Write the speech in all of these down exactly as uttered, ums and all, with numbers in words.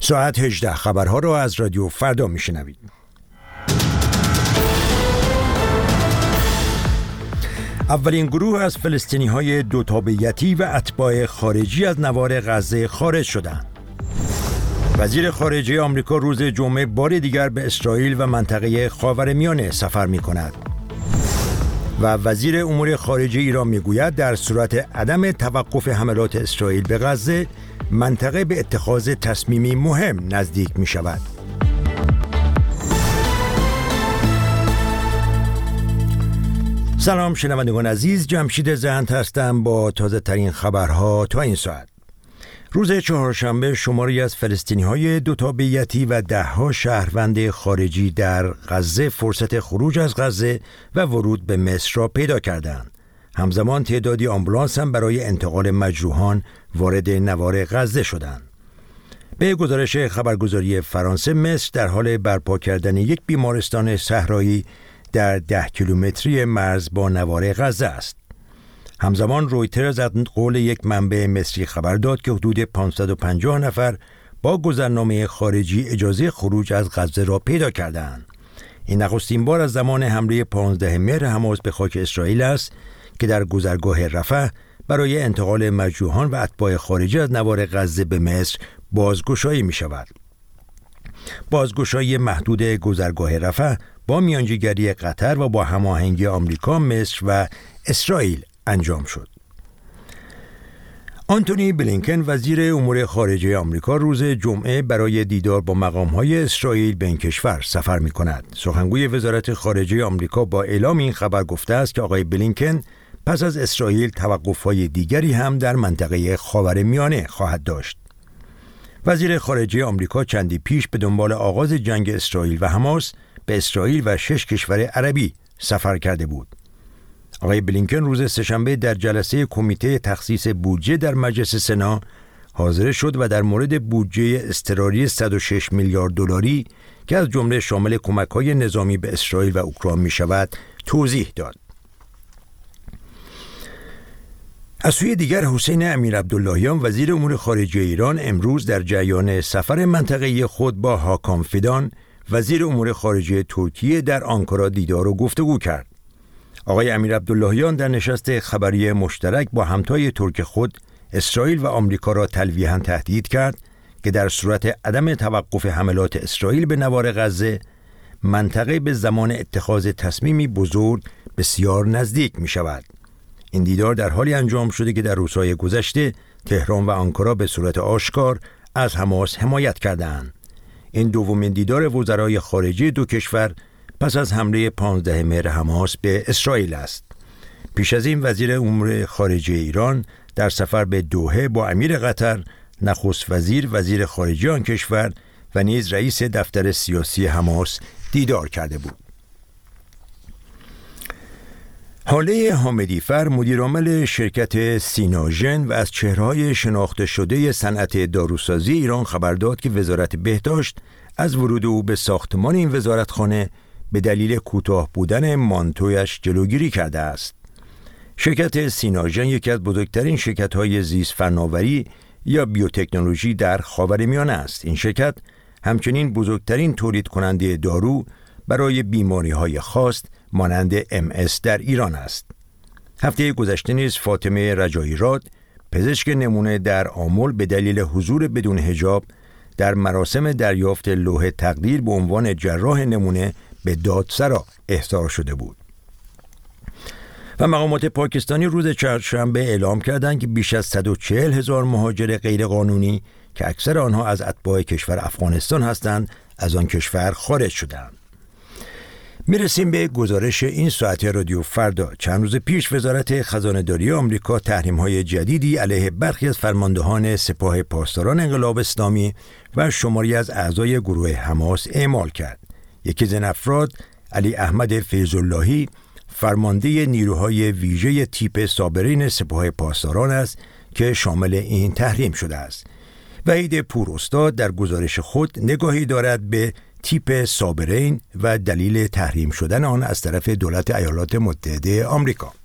ساعت هجده خبرها را از رادیو فردا میشنوید. اولین گروه از فلسطینی‌های دو تابعیتی و اتباع خارجی از نوار غزه خارج شدند. وزیر خارجه آمریکا روز جمعه بار دیگر به اسرائیل و منطقه خاورمیانه سفر می‌کند. و وزیر امور خارجه ایران میگوید در صورت عدم توقف حملات اسرائیل به غزه، منطقه به اتخاذ تصمیمی مهم نزدیک می شود. سلام شنوندگان عزیز، جمشید زند هستم با تازه ترین خبرها تا این ساعت. روز چهارشنبه شماری از فلسطینی‌های دو تابعیتی و ده‌ها شهروند خارجی در غزه فرصت خروج از غزه و ورود به مصر را پیدا کردند. همزمان تعدادی آمبولانس هم برای انتقال مجروحان وارد نوار غزه شدند. به گزارش خبرگزاری فرانسه، مصر در حال برپا کردن یک بیمارستان صحرایی در ده کیلومتری مرز با نوار غزه است. همزمان رویترز از قول یک منبع مصری خبر داد که حدود پانصد و پنجاه نفر با گذرنامه خارجی اجازه خروج از غزه را پیدا کردند. این نخستین بار از زمان حمله پانزدهم مهر حماس به خاک اسرائیل است که در گذرگاه رفح برای انتقال مجروحان و اتباع خارجی از نوار غزه به مصر بازگشایی می شود. بازگشایی محدود گذرگاه رفح با میانجیگری قطر و با هماهنگی آمریکا، مصر و اسرائیل انجام شد. آنتونی بلینکن وزیر امور خارجه آمریکا روز جمعه برای دیدار با مقام‌های اسرائیل به این کشور سفر می‌کند. سخنگوی وزارت خارجه آمریکا با اعلام این خبر گفته است که آقای بلینکن پس از اسرائیل توقف‌های دیگری هم در منطقه خاورمیانه خواهد داشت. وزیر خارجه آمریکا چندی پیش به دنبال آغاز جنگ اسرائیل و حماس به اسرائیل و شش کشور عربی سفر کرده بود. آقای بلینکن روز سه‌شنبه در جلسه کمیته تخصیص بودجه در مجلس سنا حاضر شد و در مورد بودجه اضطراری صد و شش میلیارد دلاری که از جمله شامل کمک‌های نظامی به اسرائیل و اوکراین می‌شود توضیح داد. از سوی دیگر حسین امیرعبداللهیان وزیر امور خارجه ایران امروز در جریان سفر منطقه‌ای خود با هاکان فیدان وزیر امور خارجه ترکیه در آنکارا دیدار و گفتگو کرد. آقای امیرعبداللهیان در نشست خبری مشترک با همتای ترک خود اسرائیل و آمریکا را تلویحاً تهدید کرد که در صورت عدم توقف حملات اسرائیل به نوار غزه، منطقه به زمان اتخاذ تصمیمی بزرگ بسیار نزدیک می شود. این دیدار در حالی انجام شده که در روزهای گذشته تهران و آنکارا به صورت آشکار از حماس حمایت کردند. این دومین دیدار وزرای خارجه دو کشور پس از حمله پانزدهم مهر حماس به اسرائیل است. پیش از این وزیر امور خارجه ایران در سفر به دوحه با امیر قطر، نخست وزیر، وزیر خارجه آن کشور و نیز رئیس دفتر سیاسی حماس دیدار کرده بود. حاله حامدی‌فر مدیرعامل شرکت سیناژن و از چهره‌های شناخته شده صنعت داروسازی ایران خبر داد که وزارت بهداشت از ورود او به ساختمان این وزارتخانه به دلیل کوتاه بودن مانتویش جلوگیری کرده است. شرکت سیناژن یکی از بزرگترین شرکت‌های زیست فناوری یا بیوتکنولوژی در خاورمیانه است. این شرکت همچنین بزرگترین تولید کننده دارو برای بیماری‌های خاص مانند ام اس در ایران است. هفته گذشته نیز فاطمه رجایی راد، پزشک نمونه در آمل، به دلیل حضور بدون حجاب در مراسم دریافت لوح تقدیر به عنوان جراح نمونه به دادسرا احضار شده بود. و مقامات پاکستانی روز چهارشنبه اعلام کردند که بیش از صد و چهل هزار مهاجر غیرقانونی که اکثر آنها از اتباع کشور افغانستان هستند از آن کشور خارج شدند. میرسیم به گزارش این ساعت رادیو فردا. چند روز پیش وزارت خزانه‌داری آمریکا تحریم‌های جدیدی علیه برخی از فرماندهان سپاه پاسداران انقلاب اسلامی و شماری از اعضای گروه حماس اعمال کرد. یکی از این افراد، علی احمد فیض‌اللهی، فرمانده نیروهای ویژه تیپ صابرین سپاه پاسداران است که شامل این تحریم شده است. وحید پوراستاد در گزارش خود نگاهی دارد به تیپ صابرین و دلیل تحریم شدن آن از طرف دولت ایالات متحده آمریکا.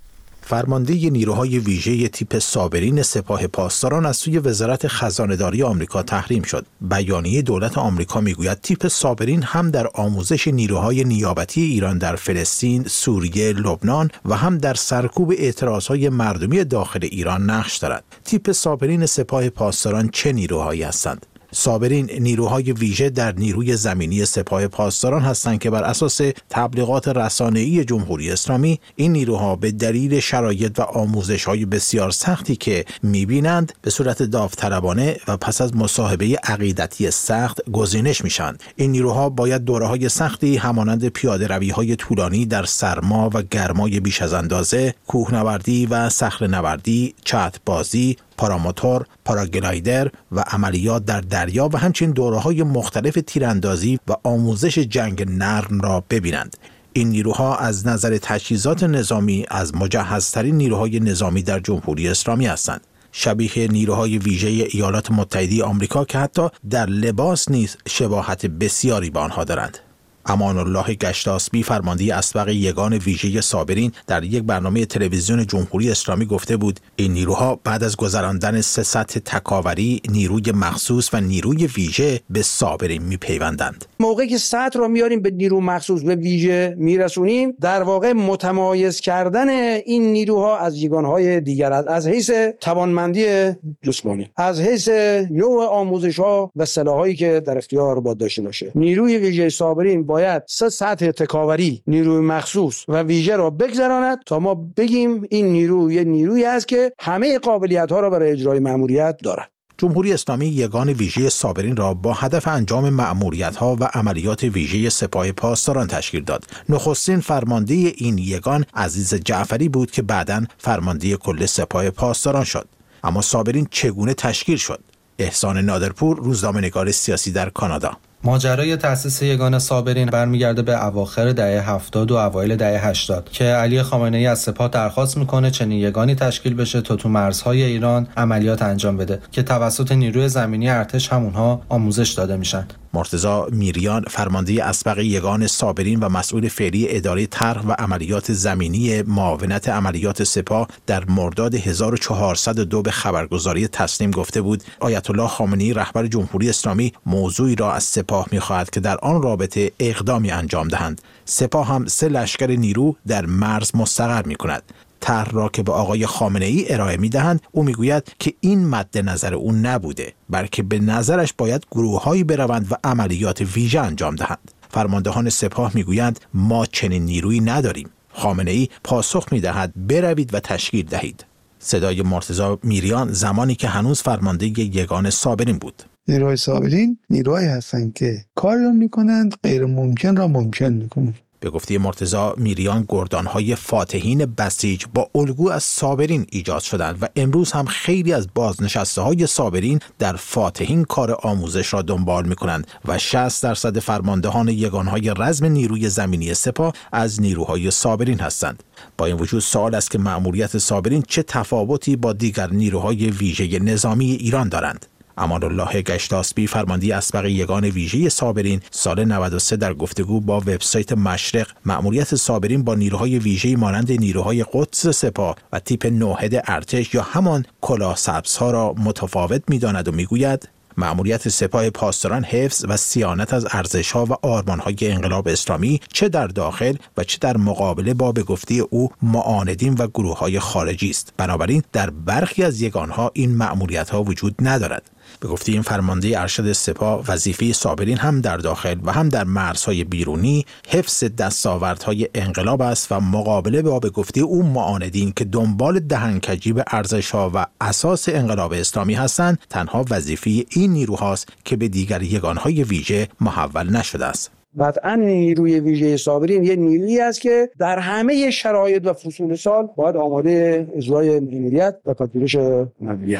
فرمانده نیروهای ویژه تیپ صابرین سپاه پاسداران از سوی وزارت خزانه‌داری آمریکا تحریم شد. بیانیه دولت آمریکا میگوید تیپ صابرین هم در آموزش نیروهای نیابتی ایران در فلسطین، سوریه، لبنان و هم در سرکوب اعتراضهای مردمی داخل ایران نقش دارد. تیپ صابرین سپاه پاسداران چه نیروهایی هستند؟ صابرین نیروهای ویژه در نیروی زمینی سپاه پاسداران هستند که بر اساس تبلیغات رسانه‌ای جمهوری اسلامی این نیروها به دلیل شرایط و آموزش‌های بسیار سختی که می‌بینند به صورت داوطلبانه و پس از مصاحبه عقیدتی سخت گزینش میشند. این نیروها باید دوره‌های سختی همانند پیاده‌روی‌های طولانی در سرما و گرمای بیش از اندازه، کوهنوردی و صخره‌نوردی، چتربازی، پاراموتور، پاراگلایدر و عملیات در دریا و همچنین دوره‌های مختلف تیراندازی و آموزش جنگ نرم را ببینند. این نیروها از نظر تجهیزات نظامی از مجهزترین نیروهای نظامی در جمهوری اسلامی هستند. شبیه نیروهای ویژه ایالات متحده آمریکا که حتی در لباس نیز شباهت بسیاری به آنها دارند. امان الله گشتاسبی فرمانده اسبق یگان ویژه صابرین در یک برنامه تلویزیون جمهوری اسلامی گفته بود این نیروها بعد از گذراندن سه سطح تکاوری، نیروی مخصوص و نیروی ویژه به صابرین میپیوندند. موقعی که سطح رو میاریم به نیرو مخصوص به ویژه میرسونیم، در واقع متمایز کردن این نیروها از یگانهای دیگر است، از حیث توانمندی جسمانی، از حیث نوع آموزش‌ها و سلاحایی که در اختیار باید داشته باشه. نیروی ویژه صابرین باید سه سطح تکاوری، نیروی مخصوص و ویژه را بگذراند تا ما بگیم این نیرو یه نیرویی است که همه قابلیت‌ها را برای اجرای مأموریت دارد. جمهوری اسلامی یگان ویژه صابرین را با هدف انجام مأموریت‌ها و عملیات ویژه سپاه پاسداران تشکیل داد. نخستین فرمانده این یگان عزیز جعفری بود که بعداً فرمانده کل سپاه پاسداران شد. اما صابرین چگونه تشکیل شد؟ احسان نادرپور، روزنامه‌نگار سیاسی در کانادا. ماجرای تأسیس یگان صابرین برمیگرده به اواخر دهه هفتاد و اوایل دهه هشتاد که علی خامنه‌ای از سپاه درخواست میکنه چنین یگانی تشکیل بشه تا تو مرزهای ایران عملیات انجام بده که توسط نیروی زمینی ارتش همونها آموزش داده میشن. مرتضی میریان فرمانده اسبق یگان صابرین و مسئول فعلی اداره طرح و عملیات زمینی معاونت عملیات سپاه در مرداد هزار و چهارصد و دو به خبرگزاری تسنیم گفته بود آیت الله خامنه‌ای رهبر جمهوری اسلامی موضوعی را از سپاه می‌خواهد که در آن رابطه اقدامی انجام دهند. سپاه هم سه لشکر نیرو در مرز مستقر می‌کند. طرح را که به آقای خامنه‌ای ارائه می‌دهند او میگوید که این مد نظر او نبوده، بلکه به نظرش باید گروه‌هایی بروند و عملیات ویژه انجام دهند. فرماندهان سپاه میگویند ما چنین نیرویی نداریم. خامنه‌ای پاسخ می‌دهد بروید و تشکیل دهید. صدای مرتضی میریان زمانی که هنوز فرمانده یگان صابرین بود. نیروهای صابرین نیروهایی هستند که کار را می‌کنند غیر ممکن را ممکن می‌کنند. به گفته مرتضی میریان گردان‌های فاتحین بسیج با الگو از صابرین ایجاد شدند و امروز هم خیلی از بازنشسته‌های صابرین در فاتحین کار آموزش را دنبال می‌کنند و شصت درصد فرماندهان یگان‌های رزم نیروی زمینی سپاه از نیروهای صابرین هستند. با این وجود سوال است که مأموریت صابرین چه تفاوتی با دیگر نیروهای ویژه نظامی ایران دارند. امان الله گشتاسبی فرمانده اسبق یگان ویژه صابرین سال نود و سه در گفتگو با وبسایت مشرق مأموریت صابرین با نیروهای ویژه‌ای مانند نیروهای قدس سپاه و تیپ نوحد ارتش یا همان کلاه سبزها را متفاوت می‌داند و می‌گوید مأموریت سپاه پاسداران حفظ و صیانت از ارزش‌ها و آرمان‌های انقلاب اسلامی چه در داخل و چه در مقابله با به گفته او معاندین و گروه‌های خارجی است. بنابراین در برخی از یگان‌ها این مأموریت‌ها وجود ندارد. به گفته این فرمانده ارشد سپاه وظیفه صابرین هم در داخل و هم در مرزهای بیرونی حفظ دستاوردهای انقلاب است و مقابله با به گفته او معاندین که دنبال دهنکجی به ارزش‌ها و اساس انقلاب اسلامی هستند تنها وظیفه این نیروهاست که به دیگر یگانهای ویژه محول نشده است. قطعاً نیروی ویژه صابرین یه نیرویی است که در همه شرایط و فصول سال باید آماده اجرای مأموریت و پذیرش مأموریت بشه.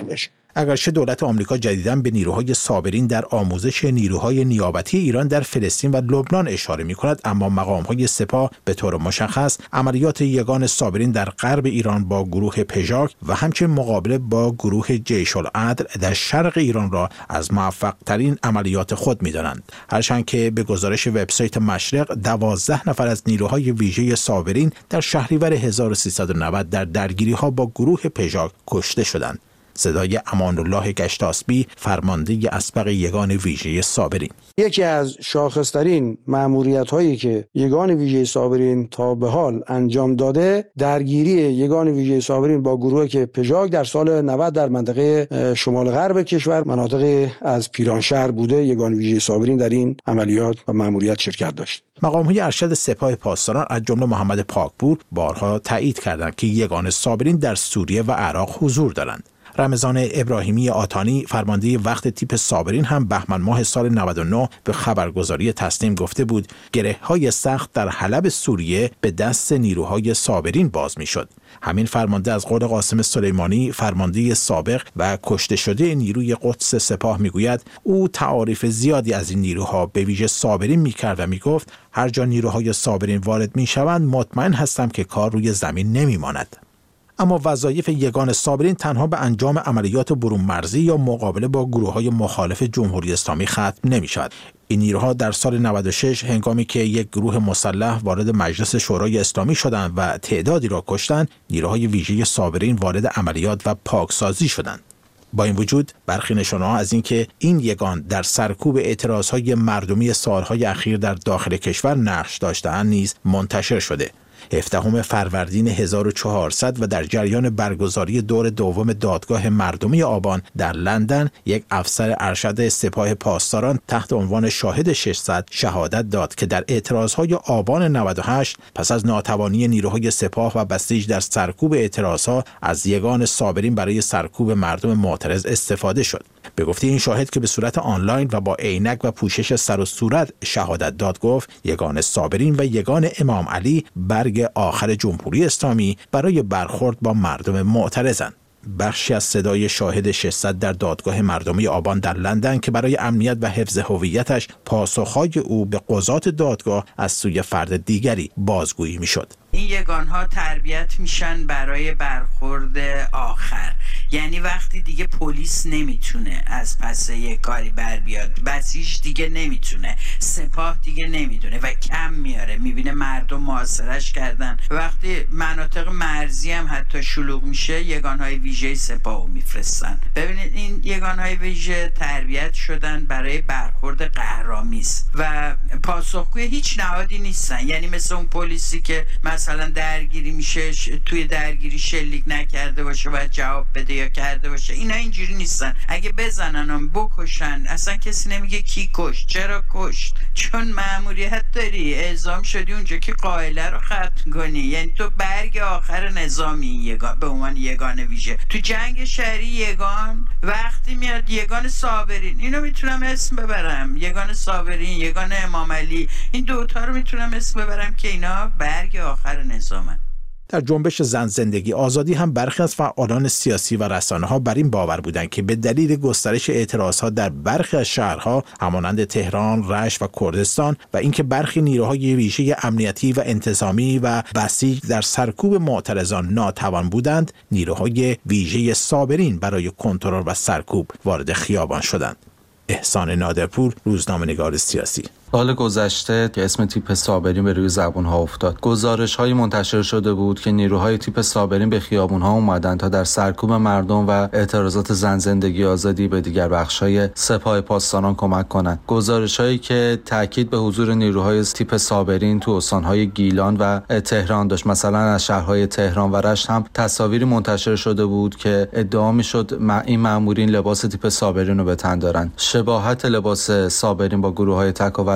اگرچه دولت آمریکا جدیداً به نیروهای صابرین در آموزش نیروهای نیابتی ایران در فلسطین و لبنان اشاره می‌کند، اما مقام‌های سپاه به طور مشخص عملیات یگان صابرین در غرب ایران با گروه پژاک و همچنین مقابله با گروه جیش العدل در شرق ایران را از موفق‌ترین عملیات خود می‌دانند. هرچند که به گزارش وبسایت مشرق دوازده نفر از نیروهای ویژه صابرین در شهریور هزار و سیصد و نود در درگیری‌ها با گروه پژاک کشته شدند. صدای امان‌الله گشتاسبی، فرمانده اسبق یگان ویژه صابرین: یکی از شاخص‌ترین مأموریت‌هایی که یگان ویژه صابرین تا به حال انجام داده، درگیری یگان ویژه صابرین با گروه که پژاک در سال نود در منطقه شمال غرب کشور، مناطق از پیرانشهر بوده. یگان ویژه صابرین در این عملیات و مأموریت شرکت داشت. مقام‌های ارشد سپاه پاسداران از جمله محمد پاکپور بارها تایید کردند که یگان صابرین در سوریه و عراق حضور دارند. رمضان ابراهیمی آتانی، فرمانده وقت تیپ صابرین، هم بهمن ماه سال نود و نه به خبرگزاری تسنیم گفته بود گره‌های سخت در حلب سوریه به دست نیروهای صابرین باز می‌شد. همین فرمانده از قول قاسم سلیمانی، فرمانده سابق و کشته شده نیروی قدس سپاه، میگوید او تعاریف زیادی از این نیروها به ویژه صابرین می‌کرد و میگفت هر جا نیروهای صابرین وارد می‌شوند مطمئن هستم که کار روی زمین نمی‌ماند. اما وظایف یگان صابرین تنها به انجام عملیات برون مرزی یا مقابله با گروه‌های مخالف جمهوری اسلامی ختم نمی‌شود. این نیروها در سال نود و شش هنگامی که یک گروه مسلح وارد مجلس شورای اسلامی شدند و تعدادی را کشتند، نیروهای ویژه صابرین وارد عملیات و پاکسازی شدند. با این وجود برخی نشانه‌ها از اینکه این یگان در سرکوب اعتراضهای مردمی سالهای اخیر در داخل کشور نقش داشته‌اند نیز منتشر شده. هفدهم فروردین هزار و چهارصد و در جریان برگزاری دور دوم دادگاه مردمی آبان در لندن، یک افسر ارشد سپاه پاسداران تحت عنوان شاهد ششصد شهادت داد که در اعتراضهای آبان نود و هشت پس از ناتوانی نیروهای سپاه و بسیج در سرکوب اعتراضها از یگان صابرین برای سرکوب مردم معترض استفاده شد. به گفته این شاهد که به صورت آنلاین و با عینک و پوشش سر و صورت شهادت داد، گفت یگان صابرین و یگان امام علی برگ آخر جمهوری اسلامی برای برخورد با مردم معترضند. بخشی از صدای شاهد ششصد در دادگاه مردمی آبان در لندن که برای امنیت و حفظ هویتش پاسخهای او به قضات دادگاه از سوی فرد دیگری بازگویی میشد. این یگان‌ها تربیت میشن برای برخورد آخر، یعنی وقتی دیگه پلیس نمیتونه از پس یک کاری بر بیاد، بسیج دیگه نمیتونه، سپاه دیگه نمیدونه و کم میاره، میبینه مردم محاصرش کردن. وقتی مناطق مرزی هم حتی شلوغ میشه، یگان‌های ویژه سپاهو میفرستن. ببینید این یگان‌های ویژه تربیت شدن برای برخورد قهرآمیز و پاسخگوی هیچ نهادی نیستن. یعنی مثل اون پلیسی که مثلا درگیری میشه، توی درگیری شلیک نکرده باشه و جواب بده یا کرده باشه، اینا اینجوری نیستن. اگه بزننم بکشن اصلا کسی نمیگه کی کشت، چرا کشت، چون مأموریت داری، اعزام شدی اونجا که قائله رو ختم کنی. یعنی تو برگ آخر نظامی یگان به عنوان یگان ویژه. تو جنگ شهری یگان وقتی میاد یگان صابرین، اینو میتونم اسم ببرم، یگان صابرین، یگان امام علی، این دوتا رو میتونم اسم ببرم که اینا برگ آخر نظامن. در جنبش زن زندگی آزادی هم برخی از فعالان سیاسی و رسانه‌ها بر این باور بودند که به دلیل گسترش اعتراضها در برخی از شهرها همانند تهران، رشت و کردستان و اینکه برخی نیروهای ویژه امنیتی و انتظامی و بسیج در سرکوب معترضان ناتوان بودند، نیروهای ویژه صابرین برای کنترل و سرکوب وارد خیابان شدند. احسان نادرپور، روزنامه‌نگار سیاسی. سال گذشته که اسم تیپ صابرین به روی زبون‌ها افتاد، گزارش‌هایی منتشر شده بود که نیروهای تیپ صابرین به خیابون‌ها اومدن تا در سرکوب مردم و اعتراضات زن زندگی آزادی به دیگر بخش‌های سپاه پاسداران کمک کنند. گزارش‌هایی که تاکید به حضور نیروهای تیپ صابرین تو استان‌های گیلان و تهران داشت. مثلا از شهرهای تهران و رشت هم تصاویری منتشر شده بود که ادعا می‌شد این مأمورین لباس تیپ صابرین رو به تن دارن. شباهت لباس صابرین با گروه‌های تکاور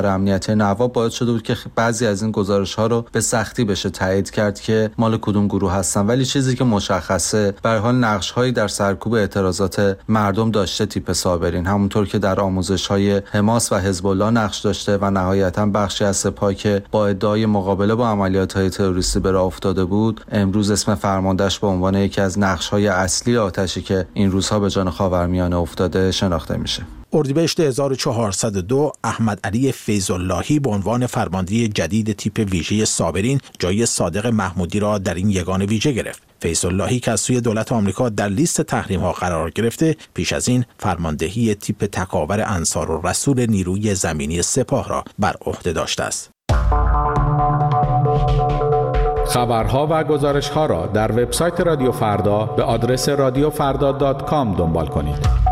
کار امنیتی نواب باعث شده بود که بعضی از این گزارش‌ها رو به سختی بشه تایید کرد که مال کدوم گروه هستن. ولی چیزی که مشخصه به هر حال نقش‌هایی در سرکوب اعتراضات مردم داشته تیپ صابرین، همونطور که در آموزش‌های حماس و حزب الله نقش داشته و نهایتاً بخشی از سپاه که با ادعای مقابله با عملیات‌های تروریستی به راه افتاده بود، امروز اسم فرماندهش به عنوان یکی از نقش‌های اصلی آتشی که این روزها به جان خاورمیانه افتاده شناخته میشه. اردیبهشت هزار و چهارصد و دو احمد علی فیض‌اللهی به عنوان فرمانده جدید تیپ ویژه صابرین جای صادق محمودی را در این یگان ویژه گرفت. فیض‌اللهی که از سوی دولت آمریکا در لیست تحریم‌ها قرار گرفته، پیش از این فرماندهی تیپ تکاور انصارالرسول نیروی زمینی سپاه را بر عهده داشته است. خبرها و گزارش‌ها را در وبسایت رادیو فردا به آدرس رادیو فردا دات کام دنبال کنید.